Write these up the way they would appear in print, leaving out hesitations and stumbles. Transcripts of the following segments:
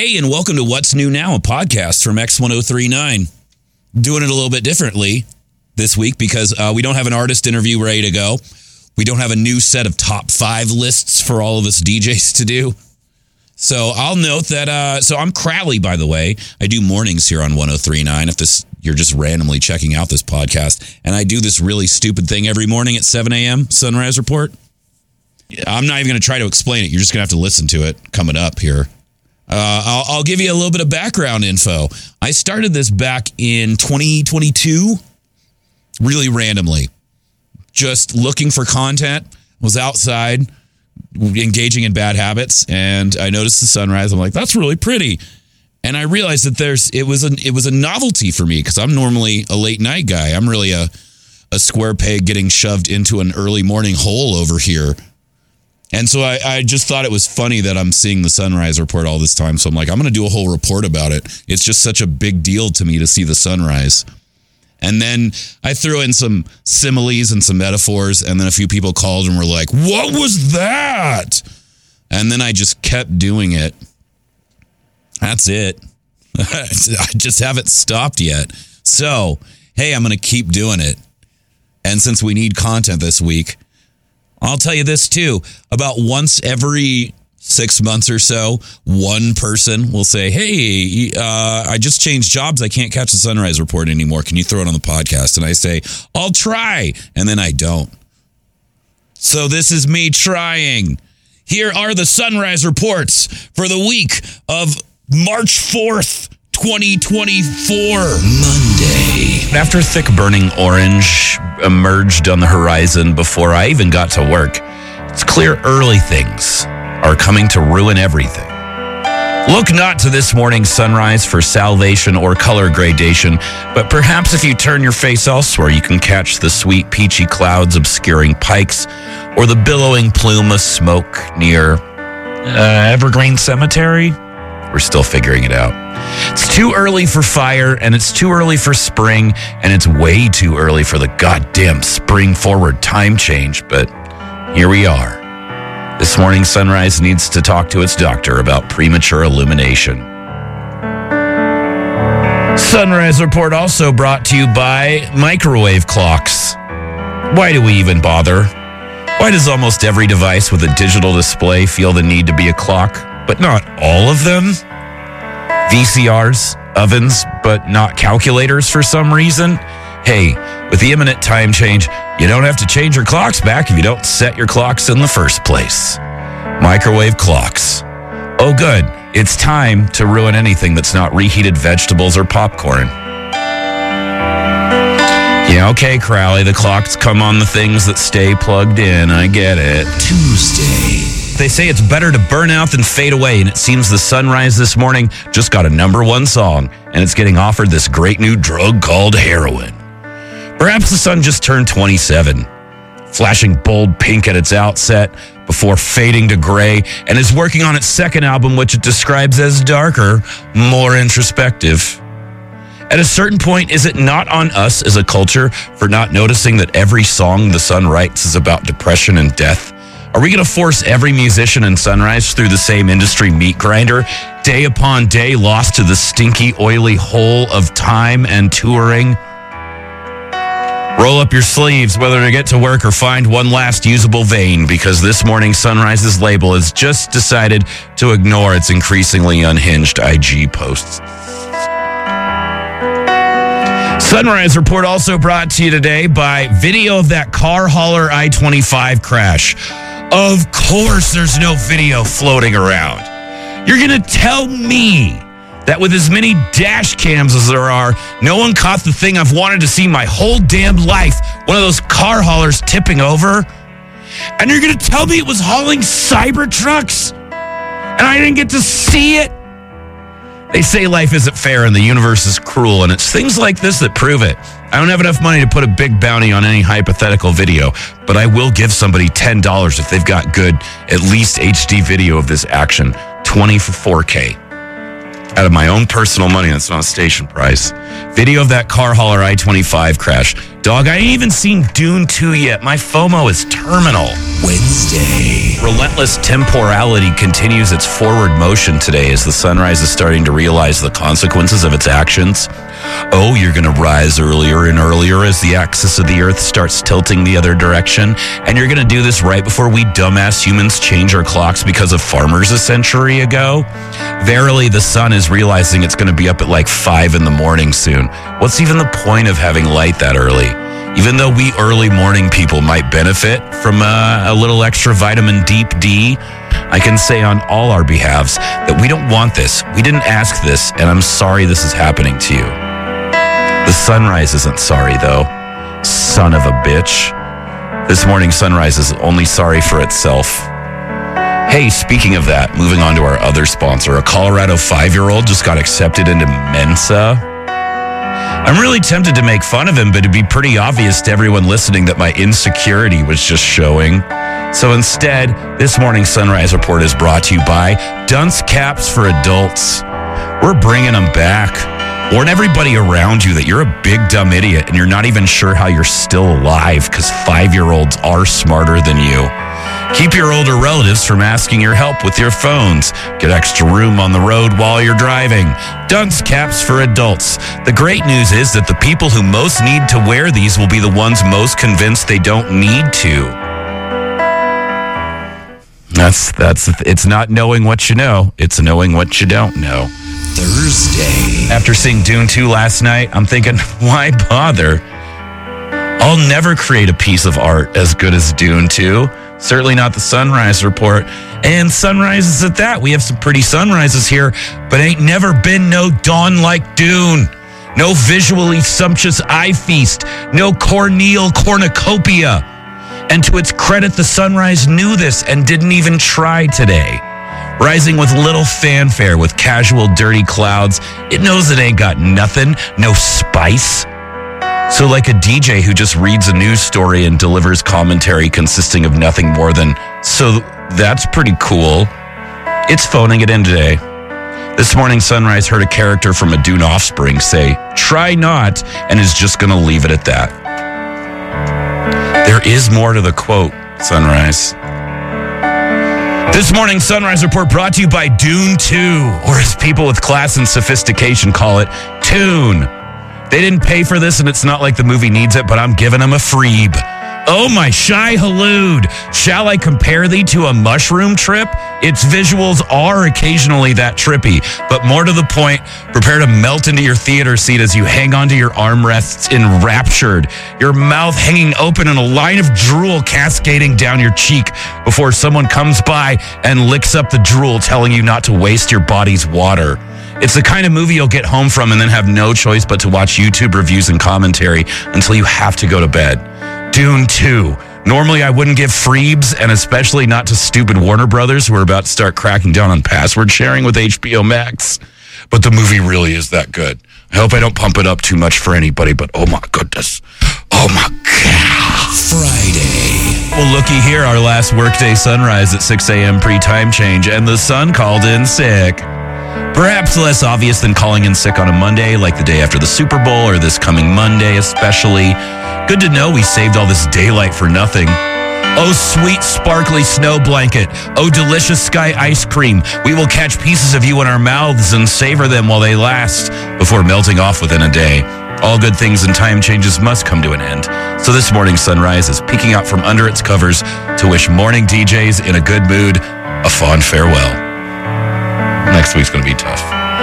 Hey, and welcome to What's New Now, a podcast from X1039. Doing it a little bit differently this week because we don't have an artist interview ready to go. We don't have a new set of top 5 lists for all of us DJs to do. So I'll note that, so I'm Crowley, by the way. I do mornings here on 1039 if you're just randomly checking out this podcast. And I do this really stupid thing every morning at 7 a.m., Sunrise Report. I'm not even going to try to explain it. You're just going to have to listen to it coming up here. I'll give you a little bit of background info. I started this back in 2022, really randomly. Just looking for content, was outside, engaging in bad habits, and I noticed the sunrise. I'm like, that's really pretty. And I realized that it was a novelty for me because I'm normally a late night guy. I'm really a square peg getting shoved into an early morning hole over here. And so I just thought it was funny that I'm seeing the sunrise report all this time. So I'm like, I'm going to do a whole report about it. It's just such a big deal to me to see the sunrise. And then I threw in some similes and some metaphors. And then a few people called and were like, what was that? And then I just kept doing it. That's it. I just haven't stopped yet. So, hey, I'm going to keep doing it. And since we need content this week, I'll tell you this too, about once every 6 months or so, one person will say, hey, I just changed jobs. I can't catch the sunrise report anymore. Can you throw it on the podcast? And I say, I'll try. And then I don't. So this is me trying. Here are the sunrise reports for the week of March 4th, 2024. Monday. After thick burning orange emerged on the horizon before I even got to work, it's clear early things are coming to ruin everything. Look not to this morning's sunrise for salvation or color gradation, but perhaps if you turn your face elsewhere, you can catch the sweet peachy clouds obscuring pikes or the billowing plume of smoke near Evergreen Cemetery. We're still figuring it out. It's too early for fire, and it's too early for spring, and it's way too early for the goddamn spring forward time change, but here we are. This morning, sunrise needs to talk to its doctor about premature illumination. Sunrise Report also brought to you by microwave clocks. Why do we even bother? Why does almost every device with a digital display feel the need to be a clock, but not all of them? VCRs, ovens, but not calculators for some reason? Hey, with the imminent time change, you don't have to change your clocks back if you don't set your clocks in the first place. Microwave clocks. Oh good, it's time to ruin anything that's not reheated vegetables or popcorn. Yeah, okay, Crowley, the clocks come on the things that stay plugged in. I get it. Tuesday. They say it's better to burn out than fade away, and it seems the sunrise this morning just got a #1 song, and it's getting offered this great new drug called heroin. Perhaps the sun just turned 27, flashing bold pink at its outset before fading to gray, and is working on its second album, which it describes as darker, more introspective. At a certain point, is it not on us as a culture for not noticing that every song the sun writes is about depression and death? Are we going to force every musician in Sunrise through the same industry meat grinder, day upon day lost to the stinky, oily hole of time and touring? Roll up your sleeves, whether to get to work or find one last usable vein, because this morning Sunrise's label has just decided to ignore its increasingly unhinged IG posts. Sunrise Report also brought to you today by video of that car hauler I-25 crash. Of course there's no video floating around. You're going to tell me that with as many dash cams as there are, no one caught the thing I've wanted to see my whole damn life, one of those car haulers tipping over? And you're going to tell me it was hauling Cybertrucks? And I didn't get to see it? They say life isn't fair and the universe is cruel, and it's things like this that prove it. I don't have enough money to put a big bounty on any hypothetical video, but I will give somebody $10 if they've got good, at least HD video of this action, 20 for 4K. Out of my own personal money, that's not a station price. Video of that car hauler I-25 crash. Dog, I ain't even seen Dune 2 yet. My FOMO is terminal. Wednesday. Relentless temporality continues its forward motion today as the sunrise is starting to realize the consequences of its actions. Oh, you're going to rise earlier and earlier as the axis of the earth starts tilting the other direction. And you're going to do this right before we dumbass humans change our clocks because of farmers a century ago. Verily, the sun is realizing it's going to be up at like 5 in the morning soon. What's even the point of having light that early? Even though we early morning people might benefit from a little extra vitamin deep D, I can say on all our behalves that we don't want this. We didn't ask this, and I'm sorry this is happening to you. The sunrise isn't sorry, though. Son of a bitch. This morning sunrise is only sorry for itself. Hey, speaking of that, moving on to our other sponsor, a Colorado 5-year-old just got accepted into Mensa. I'm really tempted to make fun of him, but it'd be pretty obvious to everyone listening that my insecurity was just showing. So instead, this morning's Sunrise Report is brought to you by Dunce Caps for Adults. We're bringing them back. Warn everybody around you that you're a big dumb idiot and you're not even sure how you're still alive because 5-year-olds are smarter than you. Keep your older relatives from asking your help with your phones. Get extra room on the road while you're driving. Dunce Caps for Adults. The great news is that the people who most need to wear these will be the ones most convinced they don't need to. It's not knowing what you know. It's knowing what you don't know. Thursday. After seeing Dune 2 last night, I'm thinking, why bother? I'll never create a piece of art as good as Dune 2. Certainly not the Sunrise Report. And sunrises at that. We have some pretty sunrises here, but ain't never been no dawn like Dune. No visually sumptuous eye feast. No corneal cornucopia. And to its credit, the sunrise knew this and didn't even try today. Rising with little fanfare with casual dirty clouds, it knows it ain't got nothing, no spice. So like a DJ who just reads a news story and delivers commentary consisting of nothing more than, so that's pretty cool. It's phoning it in today. This morning, Sunrise heard a character from a Dune offspring say, try not, and is just going to leave it at that. There is more to the quote, Sunrise. This morning's Sunrise Report brought to you by Dune 2, or as people with class and sophistication call it, Tune. They didn't pay for this, and it's not like the movie needs it, but I'm giving them a freeb. Oh, my shy halud. Shall I compare thee to a mushroom trip? Its visuals are occasionally that trippy, but more to the point, prepare to melt into your theater seat as you hang onto your armrests enraptured, your mouth hanging open and a line of drool cascading down your cheek before someone comes by and licks up the drool, telling you not to waste your body's water. It's the kind of movie you'll get home from and then have no choice but to watch YouTube reviews and commentary until you have to go to bed. Dune 2. Normally I wouldn't give freebs, and especially not to stupid Warner Brothers who are about to start cracking down on password sharing with HBO Max. But the movie really is that good. I hope I don't pump it up too much for anybody, but oh my goodness. Oh my God. Friday. Well, looky here, our last workday sunrise at 6 a.m. pre-time change, and the sun called in sick. Perhaps less obvious than calling in sick on a Monday, like the day after the Super Bowl or this coming Monday especially. Good to know we saved all this daylight for nothing. Oh, sweet, sparkly snow blanket. Oh, delicious sky ice cream. We will catch pieces of you in our mouths and savor them while they last before melting off within a day. All good things and time changes must come to an end. So this morning's sunrise is peeking out from under its covers to wish morning DJs in a good mood a fond farewell. Next week's going to be tough.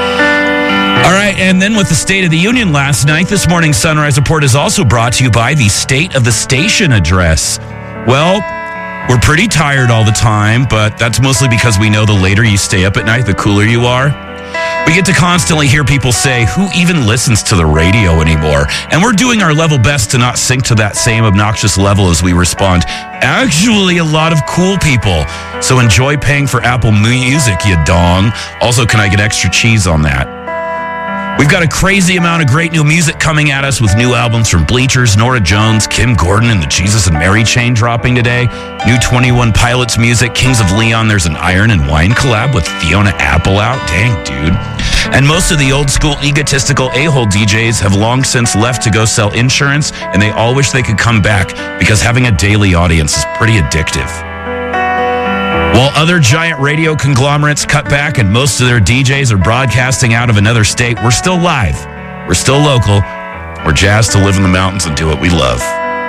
All right, and then with the State of the Union last night, this morning's Sunrise Report is also brought to you by the State of the Station address. Well, we're pretty tired all the time, but that's mostly because we know the later you stay up at night, the cooler you are. We get to constantly hear people say, who even listens to the radio anymore? And we're doing our level best to not sink to that same obnoxious level as we respond. Actually, a lot of cool people. So enjoy paying for Apple Music, you dong. Also, can I get extra cheese on that? We've got a crazy amount of great new music coming at us with new albums from Bleachers, Norah Jones, Kim Gordon, and the Jesus and Mary Chain dropping today. New 21 Pilots music, Kings of Leon. There's an Iron and Wine collab with Fiona Apple out. Dang, dude. And most of the old school egotistical a-hole DJs have long since left to go sell insurance, and they all wish they could come back because having a daily audience is pretty addictive. While other giant radio conglomerates cut back and most of their DJs are broadcasting out of another state, we're still live. We're still local. We're jazzed to live in the mountains and do what we love.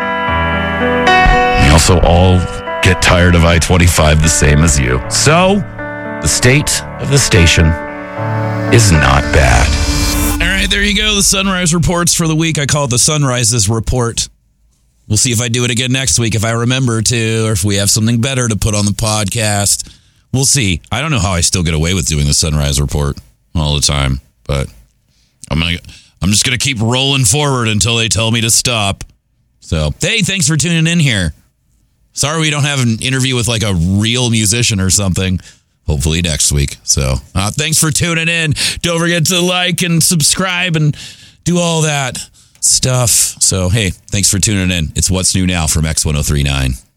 We also all get tired of I-25 the same as you. So, the state of the station is not bad. All right, there you go. The Sunrise Reports for the week. I call it the Sunrises Report. We'll see if I do it again next week, if I remember to, or if we have something better to put on the podcast. We'll see. I don't know how I still get away with doing the Sunrise Report all the time, but I'm just going to keep rolling forward until they tell me to stop. So, hey, thanks for tuning in here. Sorry we don't have an interview with like a real musician or something. Hopefully next week. So, thanks for tuning in. Don't forget to like and subscribe and do all that stuff. So, hey, thanks for tuning in. It's What's New Now from X1039.